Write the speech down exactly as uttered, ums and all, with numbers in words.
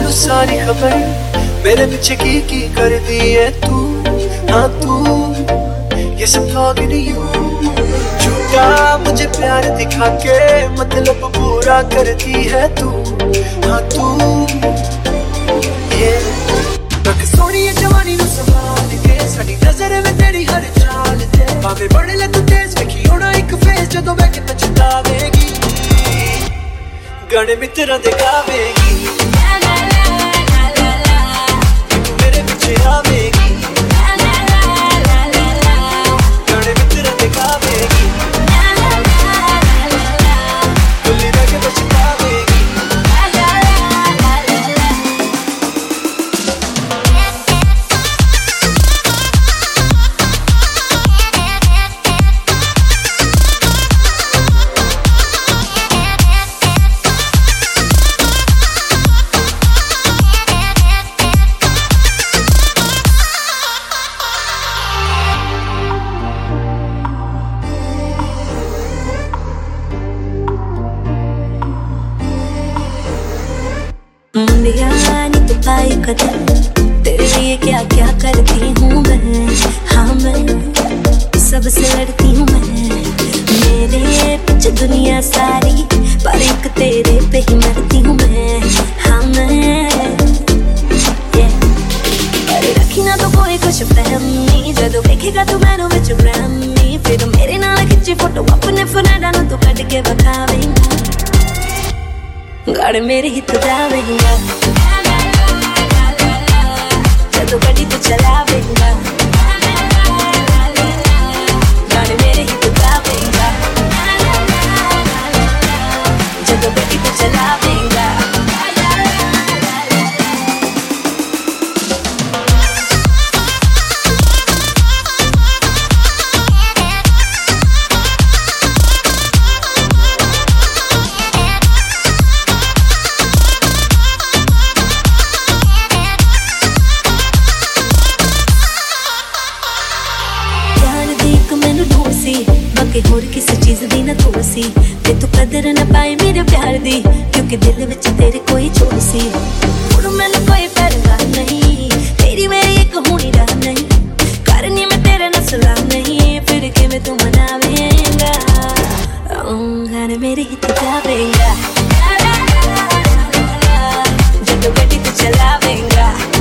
मैनू सारी खबर मेरे पीछे की की कर दी है तू, हाँ तू ये सब talking to you। झूठा मुझे प्यार दिखा के मतलब पूरा करती है तू, हाँ तू yeah। रख सोनी ये जवानी नू संभाल के, साडी नजर में तेरी हर चाल ते भावे बढ़ ले तू तेज वेखी होना एक फेस जदों मैं कितना चितावेगी, गाने मित्रों दे गावेगी, मेरे पीछे आवेगी, गाने मित्रों दे गावेगी, भुल्ली रह के पछतावेगी। मुंडियानी तो पाई कदर तेरे लिए क्या क्या करती हूँ मैं, हाँ मैं सबसे लड़ती हूँ मैं, मेरे पीछे दुनिया सारी पर एक तेरे पे ही मरती हूँ मैं, हाँ मैं yeah। पर रखी ना तो कोई कुछ फहमी जदों देखेगा तू मैनू विच ब्रह्मी, फिर मेरे नाल खिंची फोटो अपने फोनेडा नू तू कट के बखावेंगा, गाड़ मेरे ही तो जावेंगा, जदों गड्डी तो चलावेंगा, गाड़ मेरे ही तो जावेंगा, जदों गड्डी तो चलावेंगा। बाकी होर किसी चीज दी ना थोड़ सी, ते तू कदर ना पाए मेरे प्यार दी, क्योंकि दिल विच तेरे कोई छोड़ सी, हुण मैनू कोई परवाह नहीं, तेरी मेरी एक होनी राह नहीं, करनी मैं तेरे नाल सलाह नहीं, फिर किवें तू मनावेंगा, गाने मेरे ही तो जावेंगा, जदों गड्डी तू चलावेंगा।